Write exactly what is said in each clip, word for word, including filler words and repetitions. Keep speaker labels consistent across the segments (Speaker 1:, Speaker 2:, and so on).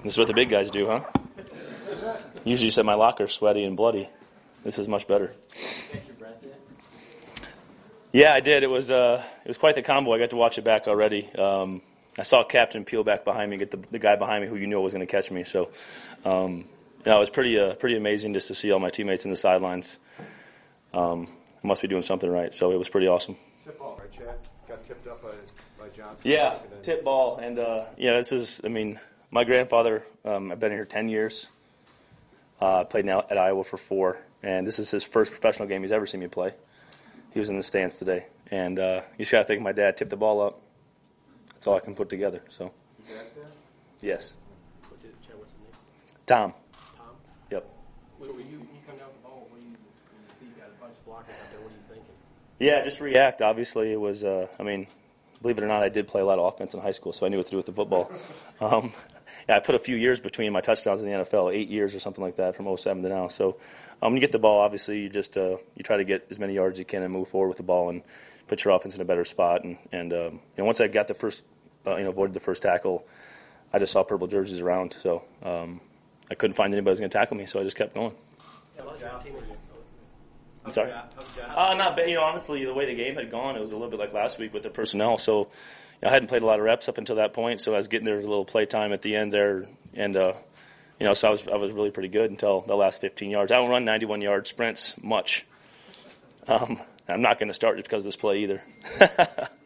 Speaker 1: This is what the big guys do, huh? Usually just at my locker, sweaty and bloody. This is much better. Yeah, I did. It was uh, it was quite the combo. I got to watch it back already. Um, I saw Captain peel back behind me, get the, the guy behind me who you knew was going to catch me. So, um, you know, it was pretty uh, pretty amazing just to see all my teammates in the sidelines. Um, I must be doing something right. So it was pretty awesome.
Speaker 2: Tip ball, right, Chad? Got tipped up by, by Johnson.
Speaker 1: Yeah, tip ball. And, uh, yeah, this is, I mean, my grandfather, um, I've been here ten years. I uh, played now at Iowa for four. And this is his first professional game he's ever seen me play. He was in the stands today. And uh, you just got to think my dad tipped the ball up. That's all I can put together. So, yes.
Speaker 3: What's it, Chad, what's his name?
Speaker 1: Tom.
Speaker 3: Tom?
Speaker 1: Yep.
Speaker 3: When you, you come down with the ball, what do you, when you see you got a bunch of blockers out there, what are you thinking?
Speaker 1: Yeah, just react. Obviously, it was, uh, I mean, believe it or not, I did play a lot of offense in high school, so I knew what to do with the football. Um, yeah, I put a few years between my touchdowns in the N F L, eight years or something like that from oh seven to now. So um, when you get the ball, obviously, you just uh, you try to get as many yards as you can and move forward with the ball and put your offense in a better spot. And, and um, you know, once I got the first, uh, you know, avoided the first tackle, I just saw purple jerseys around. So um, I couldn't find anybody who was going to tackle me, so I just kept going. I'm sorry. Uh, not bad. You know, honestly, the way the game had gone, it was a little bit like last week with the personnel. So you know, I hadn't played a lot of reps up until that point, so I was getting there a little play time at the end there, and uh, you know, so I was I was really pretty good until the last fifteen yards. I don't run ninety-one yard sprints much. Um, I'm not going to start just because of this play either.
Speaker 3: A bunch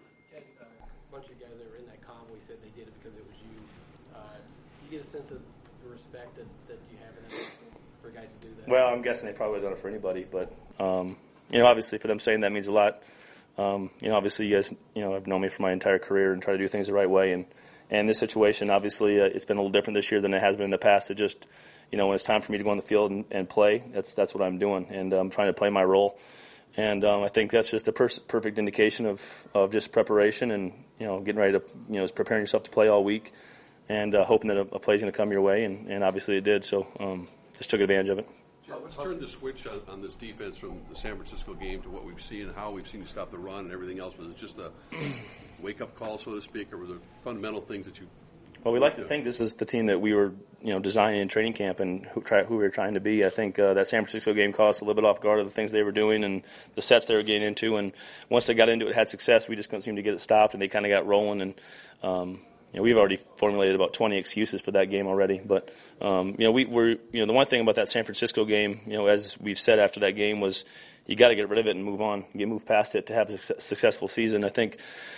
Speaker 3: of guys that were in that convoy said they did it because it was you. Uh, do you get a sense of the respect that, that you have in it for guys to do that?
Speaker 1: Well, I'm guessing they probably would have done it for anybody, but um, you know, obviously for them saying that means a lot. Um, you know, obviously you guys, you know, have known me for my entire career and try to do things the right way. And, and this situation, obviously, uh, it's been a little different this year than it has been in the past. It just, you know, when it's time for me to go on the field and, and play, that's that's what I'm doing. And I'm trying to play my role. And um, I think that's just a pers- perfect indication of, of just preparation and, you know, getting ready to, you know, preparing yourself to play all week and uh, hoping that a, a play is going to come your way. And, and obviously it did. So um, just took advantage of it.
Speaker 4: Let's turn the switch on, on this defense from the San Francisco game to what we've seen and how we've seen you stop the run and everything else. Was it just a wake-up call, so to speak, or were there fundamental things that you
Speaker 1: Well, we like to think this is the team that we were, you know, designing in training camp and who, try, who we were trying to be. I think uh, that San Francisco game caught us a little bit off guard of the things they were doing and the sets they were getting into. And once they got into it, had success, we just couldn't seem to get it stopped, and they kind of got rolling. And um, you know, we've already formulated about twenty excuses for that game already. But um, you know, we were, you know, the one thing about that San Francisco game, you know, as we've said after that game, was you got to get rid of it and move on, get move past it to have a successful season. I think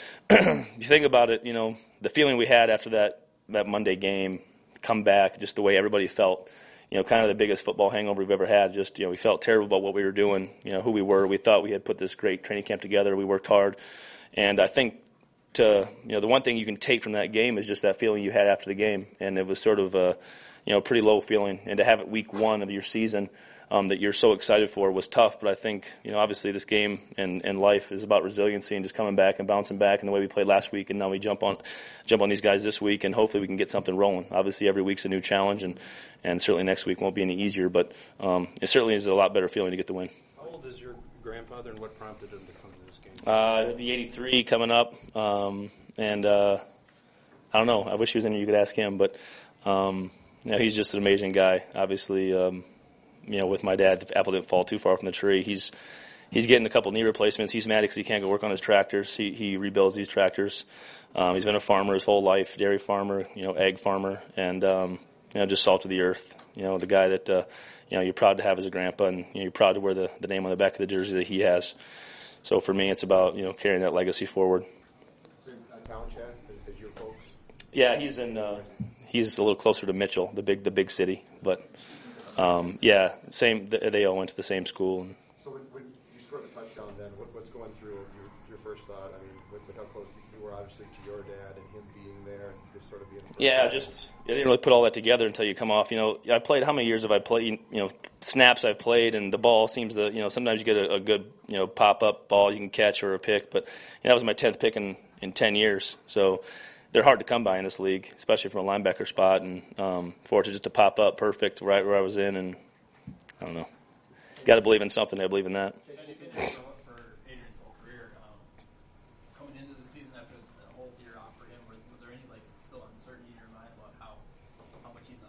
Speaker 1: if you think about it, you know, the feeling we had after that. that Monday game, come back, just the way everybody felt, you know, kind of the biggest football hangover we've ever had. Just, you know, we felt terrible about what we were doing, you know, who we were. We thought we had put this great training camp together. We worked hard. And I think to, you know, the one thing you can take from that game is just that feeling you had after the game. And it was sort of a, you know, pretty low feeling. And to have it week one of your season um, that you're so excited for was tough. But I think, you know, obviously this game and, and life is about resiliency and just coming back and bouncing back in the way we played last week. And now we jump on jump on these guys this week, and hopefully we can get something rolling. Obviously every week's a new challenge, and, and certainly next week won't be any easier. But um, it certainly is a lot better feeling to get the win.
Speaker 5: How old is your grandfather, and what prompted him to come to this game?
Speaker 1: Uh, he'll be eighty-three coming up. Um, and uh, I don't know. I wish he was in here. You could ask him. But, um, you know, he's just an amazing guy. Obviously, um, you know, with my dad, the apple didn't fall too far from the tree. He's he's getting a couple knee replacements. He's mad because he can't go work on his tractors. He he rebuilds these tractors. Um, he's been a farmer his whole life, dairy farmer, you know, egg farmer, and um, you know, just salt of the earth. You know, the guy that uh, you know you're proud to have as a grandpa, and you know, you're proud to wear the, the name on the back of the jersey that he has. So for me, it's about, you know, carrying that legacy forward.
Speaker 2: Is it town, Chad, as your folks?
Speaker 1: Yeah, he's in. Uh, he's a little closer to Mitchell, the big the big city, but. Um, yeah, same. They all went to the same school.
Speaker 2: So when, when you scored the touchdown, then what, what's going through your, your first thought? I mean, with, with how close you were, obviously, to your dad and him being there, and just sort of being.
Speaker 1: Yeah, just I didn't really put all that together until you come off. You know, I played. How many years have I played? You know, snaps I've played, and the ball seems to. You know, sometimes you get a, a good, you know, pop up ball you can catch or a pick, but you know, that was my tenth pick in, in ten years. So. They're hard to come by in this league, especially from a linebacker spot, and um, for it to just to pop up perfect right where I was in, and I don't know. Got to believe in something. I believe in that.
Speaker 6: For Adrian's whole career, um, coming into the season after the whole year off for him, was, was there any like still uncertainty in your mind about how how much you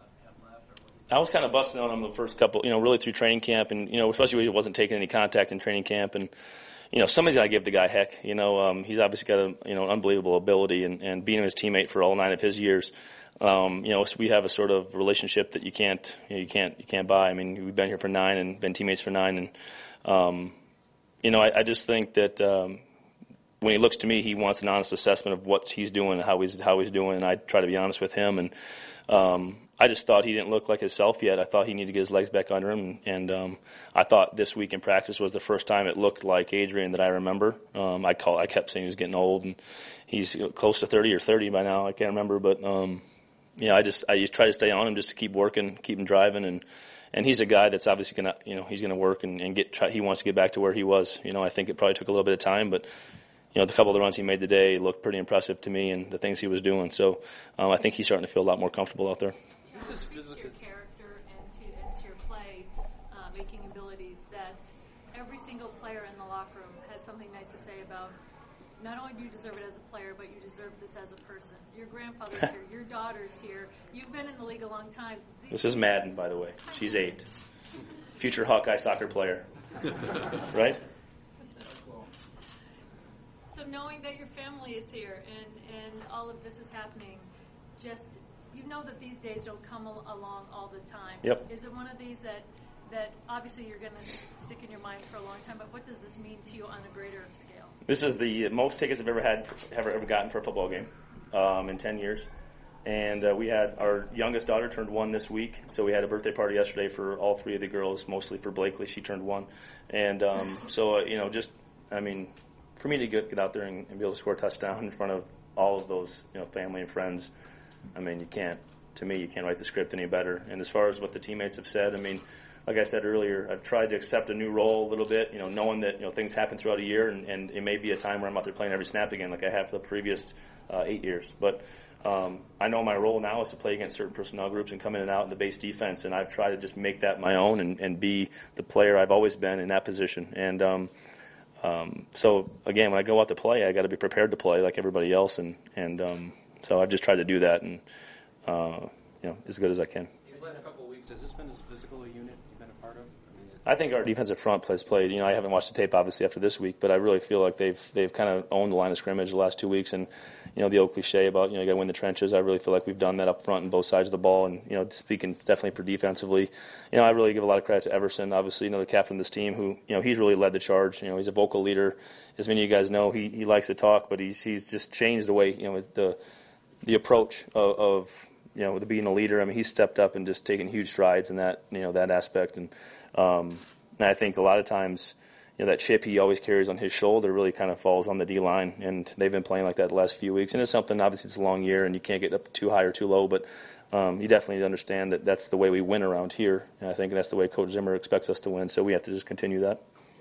Speaker 1: I was kind of busting on him the first couple, you know, really through training camp, and you know, especially when he wasn't taking any contact in training camp, and you know, somebody's got to give the guy heck. You know, um, he's obviously got a you know unbelievable ability, and, and being his teammate for all nine of his years, um, you know, so we have a sort of relationship that you can't you, know, you can't you can't buy. I mean, we've been here for nine and been teammates for nine, and um, you know, I, I just think that um, when he looks to me, he wants an honest assessment of what he's doing and how he's how he's doing, and I try to be honest with him. And um, I just thought he didn't look like himself yet. I thought he needed to get his legs back under him, and, and um, I thought this week in practice was the first time it looked like Adrian that I remember. Um, I call I kept saying he was getting old, and he's close to thirty or thirty by now. I can't remember, but um, you know, I just I just try to stay on him just to keep working, keep him driving, and and he's a guy that's obviously gonna you know he's gonna work and, and get try, he wants to get back to where he was. You know, I think it probably took a little bit of time, but. You know, the couple of the runs he made today looked pretty impressive to me, and the things he was doing. So, um, I think he's starting to feel a lot more comfortable out there.
Speaker 7: This is speaks to your character and to, and to your play uh, making abilities. That every single player in the locker room has something nice to say about. Not only do you deserve it as a player, but you deserve this as a person. Your grandfather's here, your daughter's here. You've been in the league a long time.
Speaker 1: This is Madden, by the way. She's eight. Future Hawkeye soccer player, right?
Speaker 7: So knowing that your family is here and, and all of this is happening, just you know that these days don't come al- along all the time.
Speaker 1: Yep.
Speaker 7: Is it one of these that that obviously you're going to stick in your mind for a long time, but what does this mean to you on a greater scale?
Speaker 1: This is the most tickets I've ever had, ever ever gotten for a football game um, in ten years. And uh, we had our youngest daughter turned one this week, so we had a birthday party yesterday for all three of the girls, mostly for Blakely. She turned one. And um, so, uh, you know, just, I mean, for me to get, get out there and, and be able to score a touchdown in front of all of those, you know, family and friends, I mean, you can't, to me, you can't write the script any better. And as far as what the teammates have said, I mean, like I said earlier, I've tried to accept a new role a little bit, you know, knowing that, you know, things happen throughout a year, and, and it may be a time where I'm out there playing every snap again, like I have for the previous uh, eight years. But um, I know my role now is to play against certain personnel groups and come in and out in the base defense, and I've tried to just make that my own and, and be the player I've always been in that position. And um, Um, so again, when I go out to play, I got to be prepared to play like everybody else, and and um, so I've just tried to do that, and uh, you know, as good as I can.
Speaker 5: These last couple of weeks, has this been as physical a unit you've been a part of? I mean,
Speaker 1: I think our defensive front has played. You know, I haven't watched the tape obviously after this week, but I really feel like they've they've kind of owned the line of scrimmage the last two weeks, and you know, the old cliche about you know you got to win the trenches. I really feel like we've done that up front on both sides of the ball, and you know, speaking definitely for defensively, you know, I really give a lot of credit to Everson, obviously, you know, the captain of this team, who you know he's really led the charge. You know, he's a vocal leader. As many of you guys know, he he likes to talk, but he's he's just changed the way you know the the approach of. of you know, the being a leader. I mean, he's stepped up and just taken huge strides in that, you know, that aspect. And, um, and I think a lot of times, you know, that chip he always carries on his shoulder really kind of falls on the D-line. And they've been playing like that the last few weeks. And it's something, obviously, it's a long year and you can't get up too high or too low. But um, you definitely need to understand that that's the way we win around here. And I think that's the way Coach Zimmer expects us to win. So we have to just continue that.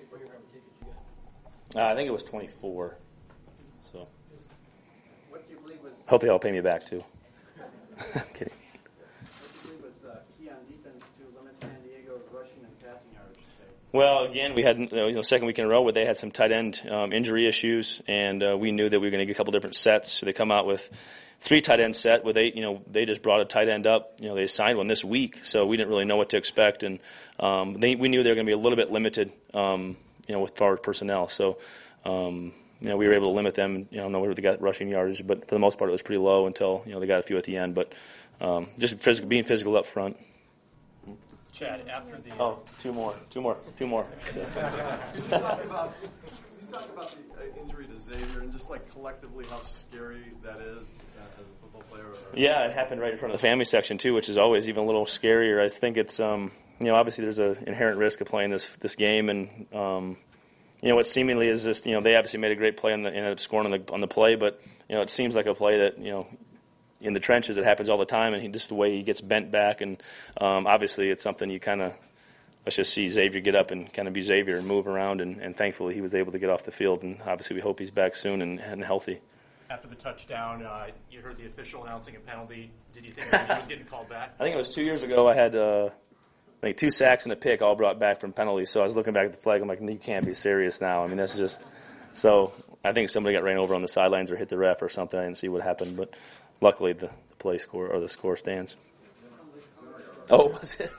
Speaker 1: Uh, I think it was twenty-four. So
Speaker 8: What do you believe was
Speaker 1: hope they all pay me back, too. I'm kidding.
Speaker 8: what do you believe was uh, key on defense to limit San Diego's rushing and passing yardage today?
Speaker 1: Well, again, we had you know second week in a row where they had some tight end um, injury issues, and uh, we knew that we were going to get a couple different sets. So they come out with three tight end set where they you know they just brought a tight end up. You know they assigned one this week, so we didn't really know what to expect, and um, they, we knew they were going to be a little bit limited, um, you know, with forward personnel. So. Um, You know, we were able to limit them. You know, know where they got rushing yardage, but for the most part, it was pretty low until you know they got a few at the end. But um, just physical, being physical up front.
Speaker 6: Chad, after the
Speaker 1: Oh, two more, two more, two more.
Speaker 9: Can you talk about, can you talk about the uh, injury to Xavier and just like collectively how scary that is uh, as a football player? Or,
Speaker 1: Yeah, it happened right in front of the family section too, which is always even a little scarier. I think it's um, you know obviously there's an inherent risk of playing this this game, and um, you know what seemingly is just you know they obviously made a great play and ended up scoring on the on the play, but you know it seems like a play that you know. In the trenches, it happens all the time, and he, just the way he gets bent back, and um, obviously it's something you kind of let's just see Xavier get up and kind of be Xavier and move around, and, and thankfully he was able to get off the field, and obviously we hope he's back soon and, and healthy.
Speaker 6: after the touchdown, uh, you heard the official announcing a penalty. Did you think that he was getting called back?
Speaker 1: I think it was two years ago. I had uh, I think two sacks and a pick all brought back from penalties. So I was looking back at the flag. I'm like, you can't be serious now. I mean, that's just so. I think somebody got ran over on the sidelines or hit the ref or something. I didn't see what happened, but luckily the, the play score or the score stands. Oh, was it?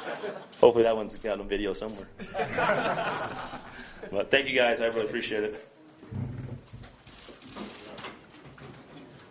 Speaker 1: Hopefully that one's got on video somewhere. But thank you guys. I really appreciate it.